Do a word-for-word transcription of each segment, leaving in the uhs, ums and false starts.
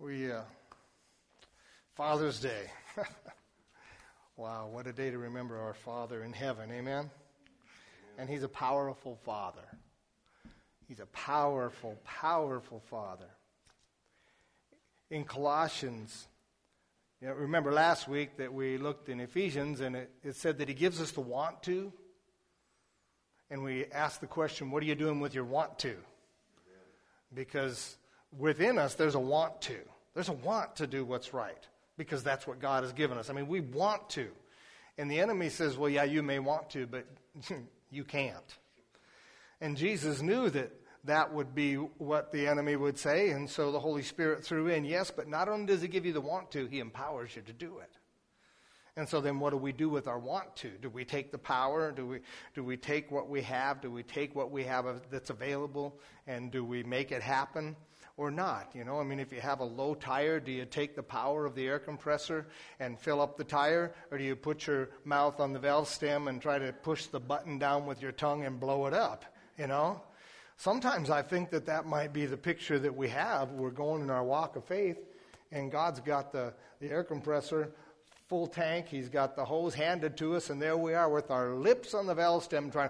We, uh, Father's Day. Wow, what a day to remember our Father in heaven, amen? Amen? And He's a powerful Father. He's a powerful, powerful Father. In Colossians, you know, remember last week that we looked in Ephesians and it, it said that He gives us the want to. And we asked the question, what are you doing with your want to? Because within us, there's a want to. There's a want to do what's right because that's what God has given us. I mean, we want to. And the enemy says, well, yeah, you may want to, but you can't. And Jesus knew that that would be what the enemy would say. And so the Holy Spirit threw in, yes, but not only does He give you the want to, He empowers you to do it. And so then what do we do with our want to? Do we take the power? Do we do we take what we have? Do we take what we have that's available? And do we make it happen or not? You know, I mean, if you have a low tire, do you take the power of the air compressor and fill up the tire? Or do you put your mouth on the valve stem and try to push the button down with your tongue and blow it up? You know? Sometimes I think that that might be the picture that we have. We're going in our walk of faith, and God's got the, the air compressor full tank. He's got the hose handed to us, and there we are with our lips on the valve stem trying,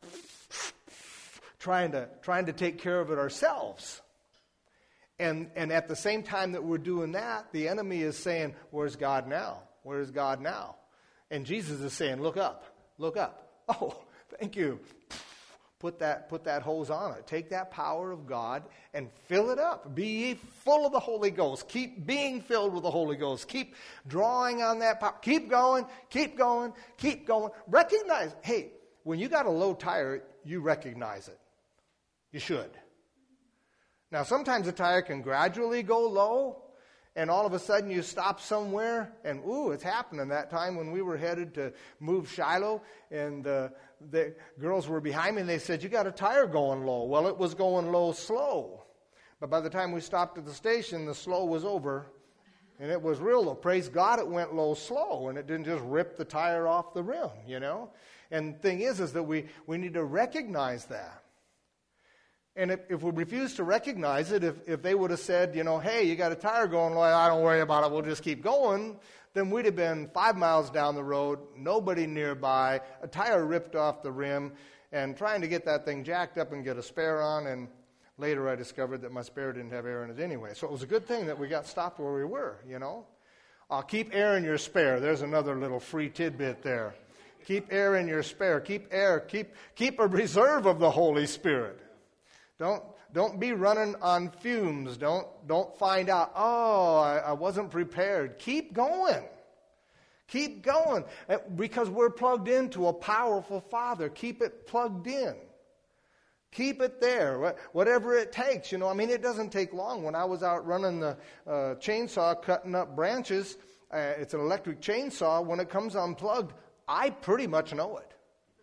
trying to trying to take care of it ourselves. And and at the same time that we're doing that, the enemy is saying, where's God now? Where's God now? And Jesus is saying, look up, look up. Oh, thank you. Put that, put that hose on it. Take that power of God and fill it up. Be ye full of the Holy Ghost. Keep being filled with the Holy Ghost. Keep drawing on that power. Keep going, keep going, keep going. Recognize, hey, when you got a low tire, you recognize it. You should. Now, sometimes a tire can gradually go low, and all of a sudden you stop somewhere, and ooh, it's happening. That time when we were headed to move Shiloh, and uh, the girls were behind me, and they said, you got a tire going low. Well, it was going low slow. But by the time we stopped at the station, the slow was over, and it was real low. Praise God, it went low slow, and it didn't just rip the tire off the rim, you know. And the thing is, is that we, we need to recognize that. And if, if we refuse to recognize it, if, if they would have said, you know, hey, you got a tire going low, I don't worry about it, we'll just keep going, then we'd have been five miles down the road, nobody nearby, a tire ripped off the rim, and trying to get that thing jacked up and get a spare on, and later I discovered that my spare didn't have air in it anyway. So it was a good thing that we got stopped where we were, you know. Uh, keep air in your spare. There's another little free tidbit there. Keep air in your spare. Keep air. Keep, keep a reserve of the Holy Spirit. Don't don't be running on fumes. Don't don't find out, oh, I, I wasn't prepared. Keep going. Keep going. Because we're plugged into a powerful Father. Keep it plugged in. Keep it there. Whatever it takes. You know, I mean, it doesn't take long. When I was out running the uh, chainsaw, cutting up branches, uh, it's an electric chainsaw. When it comes unplugged, I pretty much know it.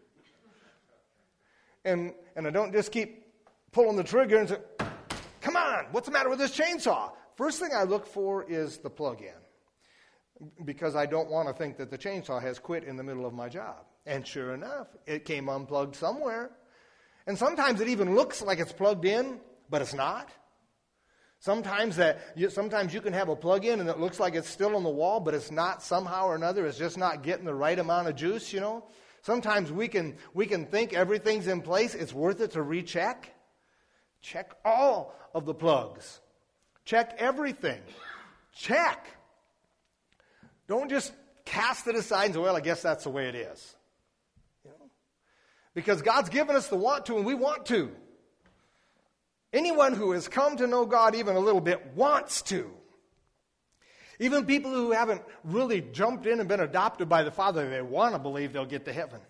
And and I don't just keep pulling the trigger and say, come on, what's the matter with this chainsaw? First thing I look for is the plug-in, because I don't want to think that the chainsaw has quit in the middle of my job. And sure enough, it came unplugged somewhere. And sometimes it even looks like it's plugged in, but it's not. Sometimes that you, sometimes you can have a plug-in and it looks like it's still on the wall, but it's not somehow or another. It's just not getting the right amount of juice, you know. Sometimes we can we can think everything's in place. It's worth it to recheck. Check all of the plugs. Check everything. Check. Don't just cast it aside and say, well, I guess that's the way it is. You know? Because God's given us the want to, and we want to. Anyone who has come to know God even a little bit wants to. Even people who haven't really jumped in and been adopted by the Father, they want to believe they'll get to heaven.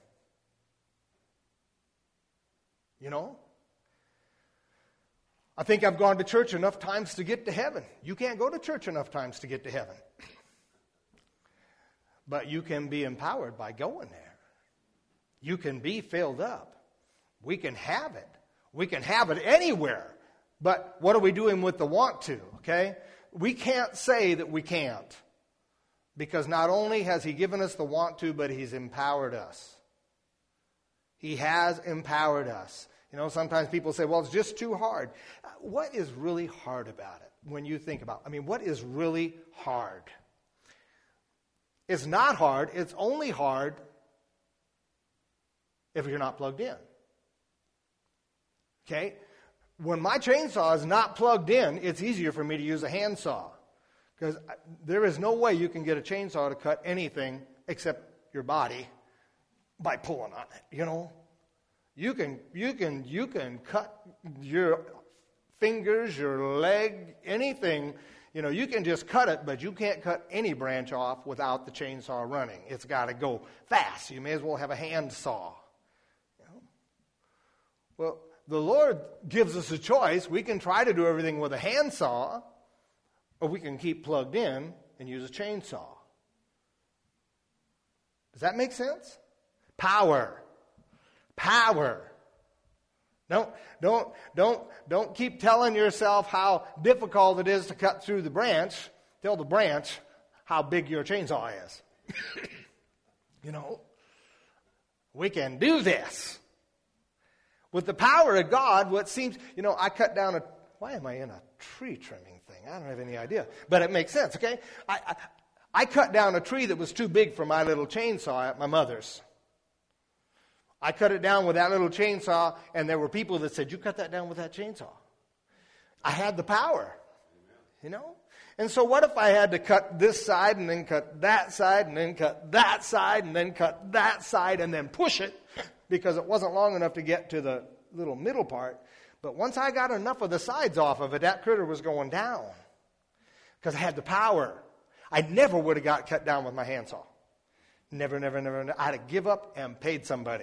You know? I think I've gone to church enough times to get to heaven. You can't go to church enough times to get to heaven. But you can be empowered by going there. You can be filled up. We can have it. We can have it anywhere. But what are we doing with the want to, okay? We can't say that we can't. Because not only has He given us the want to, but He's empowered us. He has empowered us. You know, sometimes people say, well, it's just too hard. What is really hard about it when you think about it? I mean, what is really hard? It's not hard. It's only hard if you're not plugged in. Okay? When my chainsaw is not plugged in, it's easier for me to use a handsaw. Because there is no way you can get a chainsaw to cut anything except your body by pulling on it, you know? You can you can you can cut your fingers, your leg, anything, you know, you can just cut it, but you can't cut any branch off without the chainsaw running. It's got to go fast. You may as well have a hand saw. You know? Well, the Lord gives us a choice. We can try to do everything with a hand saw, or we can keep plugged in and use a chainsaw. Does that make sense? Power. Power. Don't, don't, don't, don't keep telling yourself how difficult it is to cut through the branch. Tell the branch how big your chainsaw is. You know, we can do this. With the power of God, what seems, you know, I cut down a, why am I in a tree trimming thing? I don't have any idea. But it makes sense, okay? I, I, I cut down a tree that was too big for my little chainsaw at my mother's. I cut it down with that little chainsaw, and there were people that said, you cut that down with that chainsaw. I had the power, you know? And so what if I had to cut this side and then cut that side and then cut that side and then cut that side and then push it because it wasn't long enough to get to the little middle part. But once I got enough of the sides off of it, that critter was going down because I had the power. I never would have got cut down with my handsaw. Never, never, never, never. I had to give up and paid somebody.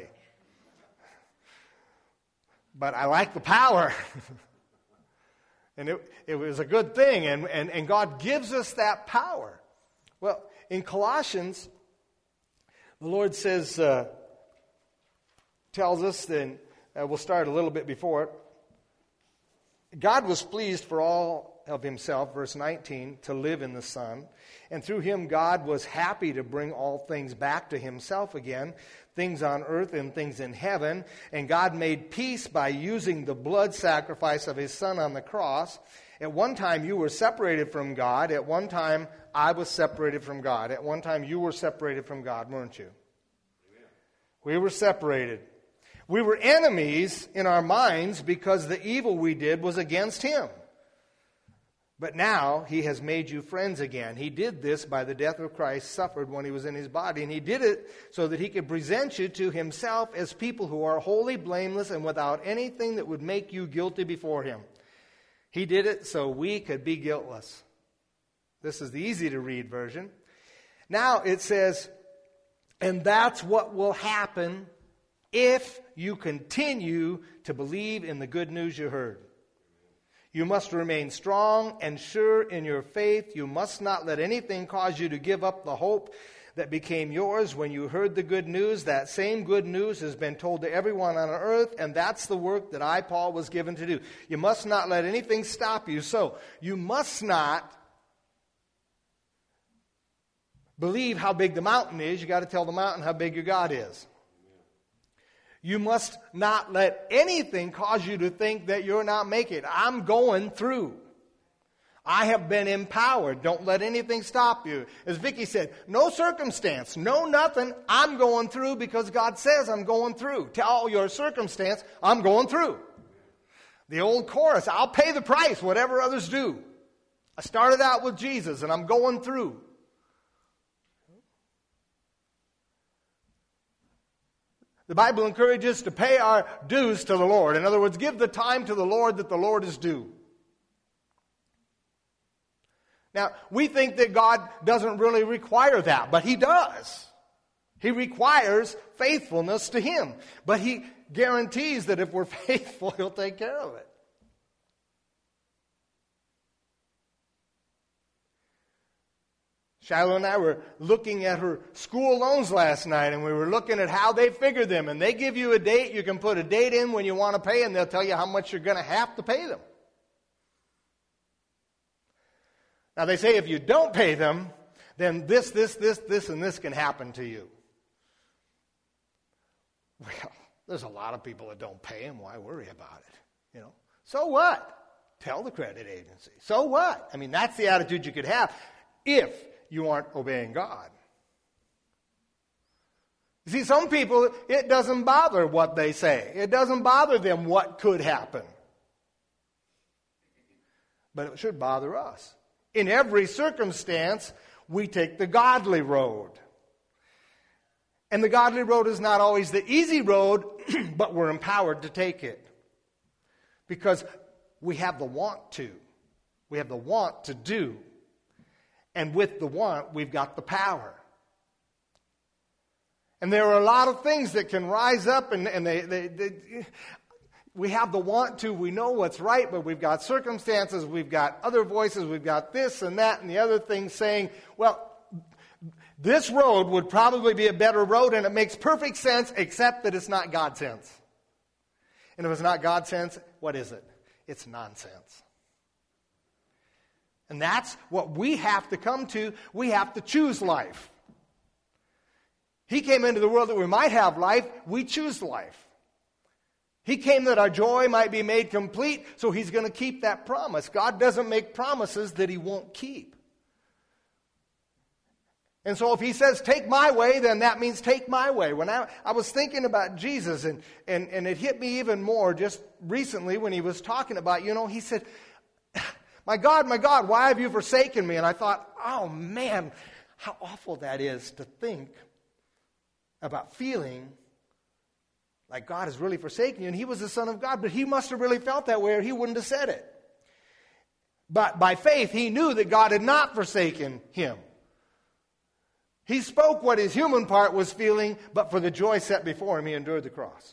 But I like the power. And it, it was a good thing. And, and, and God gives us that power. Well, in Colossians, the Lord says, uh, tells us, then uh, we'll start a little bit before it. God was pleased for all of himself, verse nineteen, to live in the Son. And through him, God was happy to bring all things back to himself again, things on earth and things in heaven. And God made peace by using the blood sacrifice of his Son on the cross. At one time, you were separated from God. At one time, I was separated from God. At one time, you were separated from God, weren't you? Amen. We were separated. We were enemies in our minds because the evil we did was against him. But now he has made you friends again. He did this by the death of Christ suffered when he was in his body. And he did it so that he could present you to himself as people who are wholly blameless and without anything that would make you guilty before him. He did it so we could be guiltless. This is the easy to read version. Now it says, and that's what will happen if you continue to believe in the good news you heard. You must remain strong and sure in your faith. You must not let anything cause you to give up the hope that became yours when you heard the good news. That same good news has been told to everyone on earth, and that's the work that I, Paul, was given to do. You must not let anything stop you. So, you must not believe how big the mountain is. You got to tell the mountain how big your God is. You must not let anything cause you to think that you're not making it. I'm going through. I have been empowered. Don't let anything stop you. As Vicki said, no circumstance, no nothing. I'm going through because God says I'm going through. Tell your circumstance, I'm going through. The old chorus, I'll pay the price, whatever others do. I started out with Jesus and I'm going through. The Bible encourages us to pay our dues to the Lord. In other words, give the time to the Lord that the Lord is due. Now, we think that God doesn't really require that, but he does. He requires faithfulness to him. But he guarantees that if we're faithful, he'll take care of it. Shiloh and I were looking at her school loans last night, and we were looking at how they figure them. And they give you a date. You can put a date in when you want to pay, and they'll tell you how much you're going to have to pay them. Now, they say if you don't pay them, then this, this, this, this, and this can happen to you. Well, There's a lot of people that don't pay him. Why worry about it? You know. So what? Tell the credit agency. So what? I mean, that's the attitude you could have if you aren't obeying God. You see, some people, it doesn't bother what they say. It doesn't bother them what could happen. But it should bother us. In every circumstance, we take the godly road. And the godly road is not always the easy road, but we're empowered to take it. Because we have the want to. We have the want to do. And with the want, we've got the power. And there are a lot of things that can rise up, and, and they, they, they, we have the want to. We know what's right, but we've got circumstances, we've got other voices, we've got this and that and the other thing saying, well, this road would probably be a better road, and it makes perfect sense, except that it's not God sense. And if it's not God sense, what is it? It's nonsense. And that's what we have to come to. We have to choose life. He came into the world that we might have life. We choose life. He came that our joy might be made complete, so he's going to keep that promise. God doesn't make promises that he won't keep. And so if he says, take my way, then that means take my way. When I, I was thinking about Jesus, and, and, and it hit me even more just recently when he was talking about, you know, he said, my God, my God, why have you forsaken me? And I thought, oh man, how awful that is to think about feeling like God has really forsaken you. And he was the Son of God, but he must have really felt that way or he wouldn't have said it. But by faith, he knew that God had not forsaken him. He spoke what his human part was feeling, but for the joy set before him, he endured the cross.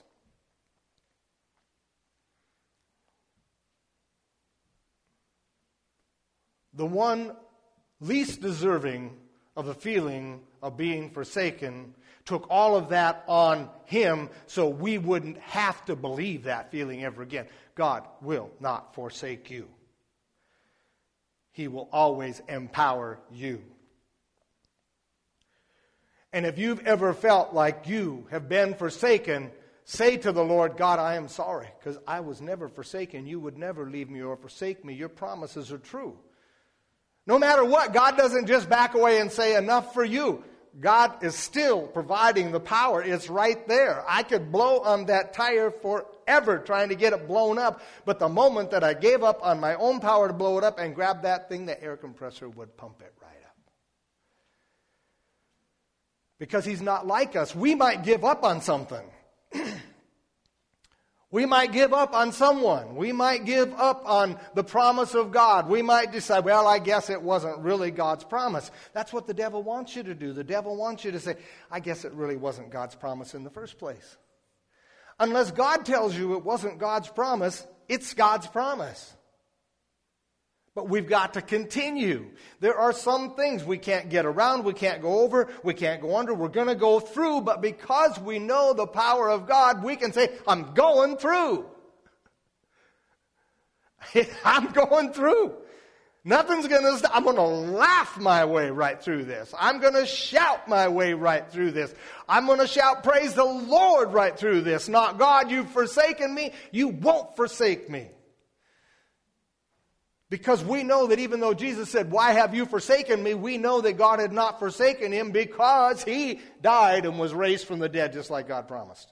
The one least deserving of the feeling of being forsaken took all of that on him so we wouldn't have to believe that feeling ever again. God will not forsake you. He will always empower you. And if you've ever felt like you have been forsaken, say to the Lord, God, I am sorry, because I was never forsaken. You would never leave me or forsake me. Your promises are true. No matter what, God doesn't just back away and say, enough for you. God is still providing the power. It's right there. I could blow on that tire forever trying to get it blown up, but the moment that I gave up on my own power to blow it up and grab that thing, the air compressor would pump it right up. Because he's not like us. We might give up on something. We might give up on someone. We might give up on the promise of God. We might decide, well, I guess it wasn't really God's promise. That's what the devil wants you to do. The devil wants you to say, I guess it really wasn't God's promise in the first place. Unless God tells you it wasn't God's promise, it's God's promise. But we've got to continue. There are some things we can't get around, we can't go over, we can't go under. We're going to go through, but because we know the power of God, we can say, I'm going through. I'm going through. Nothing's going to stop. I'm going to laugh my way right through this. I'm going to shout my way right through this. I'm going to shout, praise the Lord right through this. Not, God, you've forsaken me. You won't forsake me. Because we know that even though Jesus said, why have you forsaken me? We know that God had not forsaken him because he died and was raised from the dead just like God promised.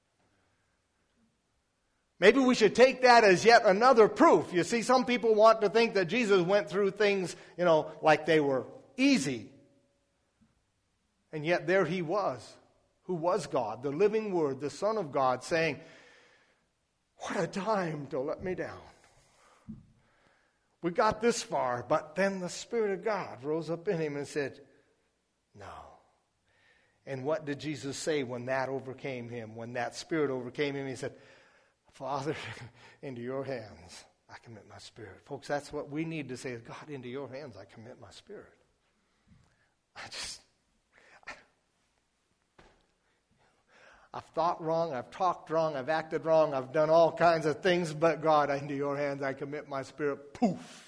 Maybe we should take that as yet another proof. You see, some people want to think that Jesus went through things, you know, like they were easy. And yet there he was, who was God, the living Word, the Son of God, saying, what a time to let me down. We got this far, but then the Spirit of God rose up in him and said, no. And what did Jesus say when that overcame him? When that Spirit overcame him, he said, Father, into your hands I commit my spirit. Folks, that's what we need to say is, God, into your hands I commit my spirit. I just, I, I've thought wrong, I've talked wrong, I've acted wrong, I've done all kinds of things, but God, into your hands I commit my spirit. Poof.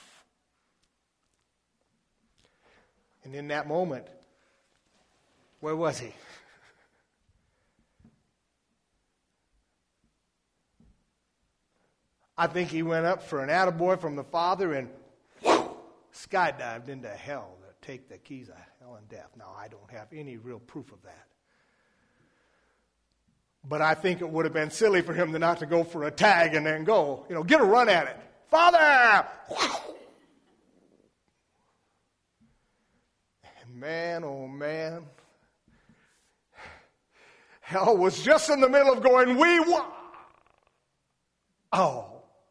And in that moment, where was he? I think he went up for an attaboy from the Father and whew, skydived into hell to take the keys of hell and death. Now, I don't have any real proof of that. But I think it would have been silly for him to not to go for a tag and then go, you know, get a run at it. Father! And man, oh man, hell was just in the middle of going, we won. Oh.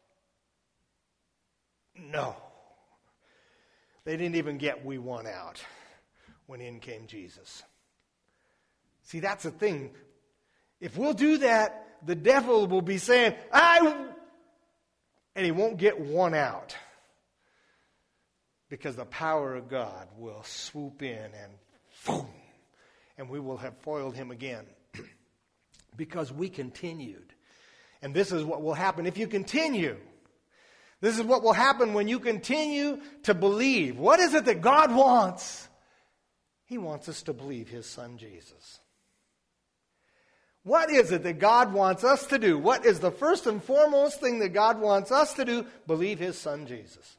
No. They didn't even get we won out when in came Jesus. See, that's the thing. If we'll do that, the devil will be saying, I, and he won't get one out. Because the power of God will swoop in and boom, and we will have foiled him again. Because we continued. And this is what will happen if you continue. This is what will happen when you continue to believe. What is it that God wants? He wants us to believe his Son Jesus. What is it that God wants us to do? What is the first and foremost thing that God wants us to do? Believe his Son Jesus.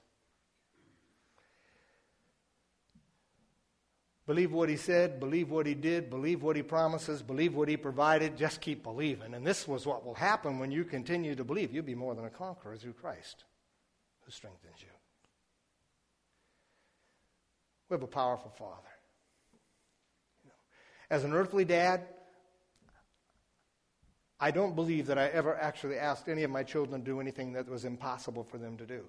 Believe what he said, believe what he did, believe what he promises, believe what he provided. Just keep believing. And this was what will happen when you continue to believe. You'll be more than a conqueror through Christ who strengthens you. We have a powerful Father. As an earthly dad, I don't believe that I ever actually asked any of my children to do anything that was impossible for them to do.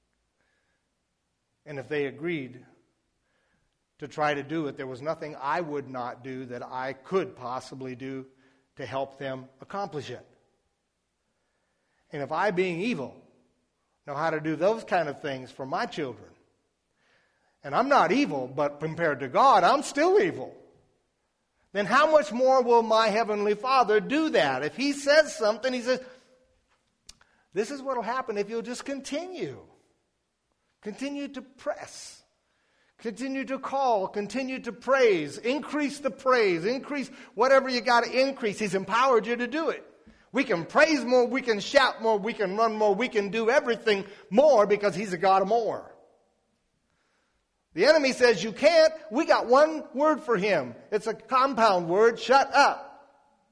And if they agreed to try to do it, there was nothing I would not do that I could possibly do to help them accomplish it. And if I, being evil, know how to do those kind of things for my children, and I'm not evil, but compared to God, I'm still evil, then how much more will my Heavenly Father do that? If he says something, he says, this is what will happen if you'll just continue. Continue to press. Continue to call. Continue to praise. Increase the praise. Increase whatever you got to increase. He's empowered you to do it. We can praise more. We can shout more. We can run more. We can do everything more because he's a God of more. The enemy says you can't. We got one word for him. It's a compound word. Shut up.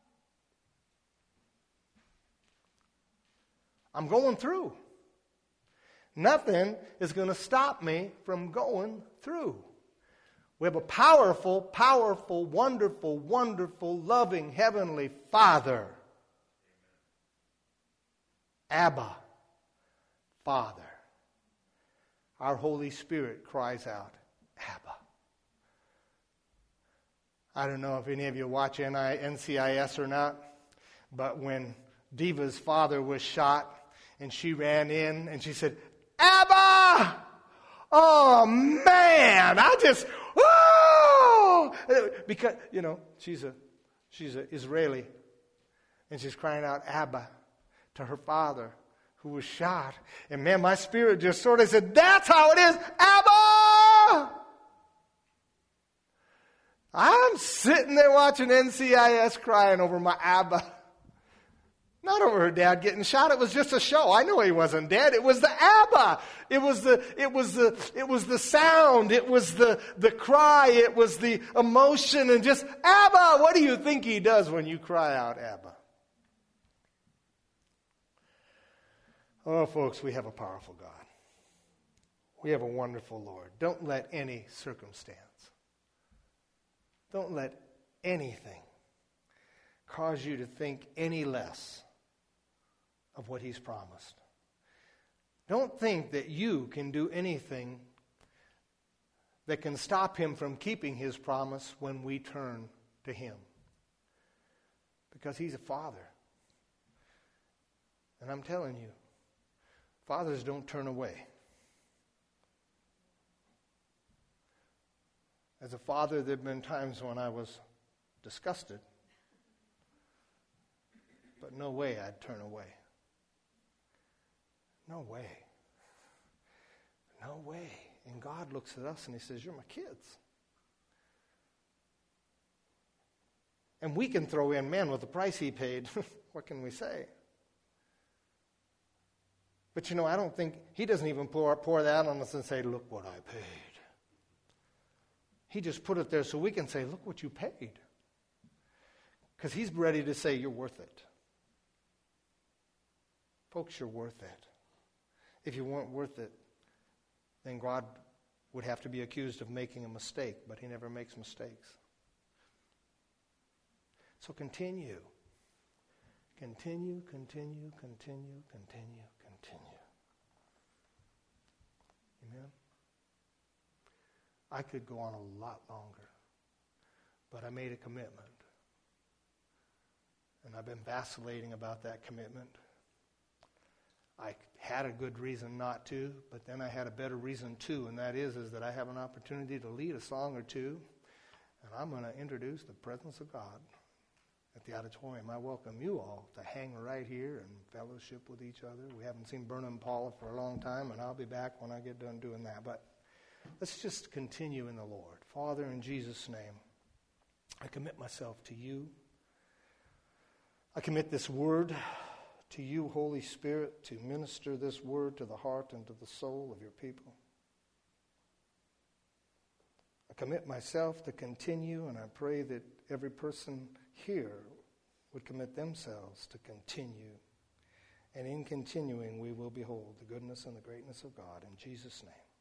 I'm going through. Nothing is going to stop me from going through. We have a powerful, powerful, wonderful, wonderful, loving Heavenly Father. Abba, Father. Our Holy Spirit cries out, Abba. I don't know if any of you watch N C I S or not, but when Diva's father was shot and she ran in and she said, Abba! Oh, man! I just, oh! Because, you know, she's a, she's an Israeli, and she's crying out, Abba, to her father, who was shot. And man, my spirit just sort of said, that's how it is, Abba! I'm sitting there watching N C I S crying over my Abba. Not over her dad getting shot. It was just a show. I know he wasn't dead. It was the Abba. It was the, it was the, it was the sound. It was the, the cry. It was the emotion and just, Abba! What do you think he does when you cry out, Abba? Oh, folks, we have a powerful God. We have a wonderful Lord. Don't let any circumstance, don't let anything cause you to think any less of what he's promised. Don't think that you can do anything that can stop him from keeping his promise when we turn to him. Because he's a father. And I'm telling you, fathers don't turn away. As a father, there have been times when I was disgusted, but no way I'd turn away. No way. No way. And God looks at us and he says, you're my kids. And we can throw in, man, with the price he paid, what can we say? But you know, I don't think, he doesn't even pour, pour that on us and say, look what I paid. He just put it there so we can say, look what you paid. Because he's ready to say, you're worth it. Folks, you're worth it. If you weren't worth it, then God would have to be accused of making a mistake, but he never makes mistakes. So continue. Continue, continue, continue, continue, continue. Amen? I could go on a lot longer, but I made a commitment. And I've been vacillating about that commitment. I had a good reason not to, but then I had a better reason to, and that is, is that I have an opportunity to lead a song or two, and I'm going to introduce the presence of God at the auditorium. I welcome you all to hang right here and fellowship with each other. We haven't seen Berna and Paula for a long time, and I'll be back when I get done doing that. But let's just continue in the Lord. Father, in Jesus' name, I commit myself to you. I commit this word to you, Holy Spirit, to minister this word to the heart and to the soul of your people. I commit myself to continue, and I pray that every person here would commit themselves to continue. And in continuing, we will behold the goodness and the greatness of God. In Jesus' name.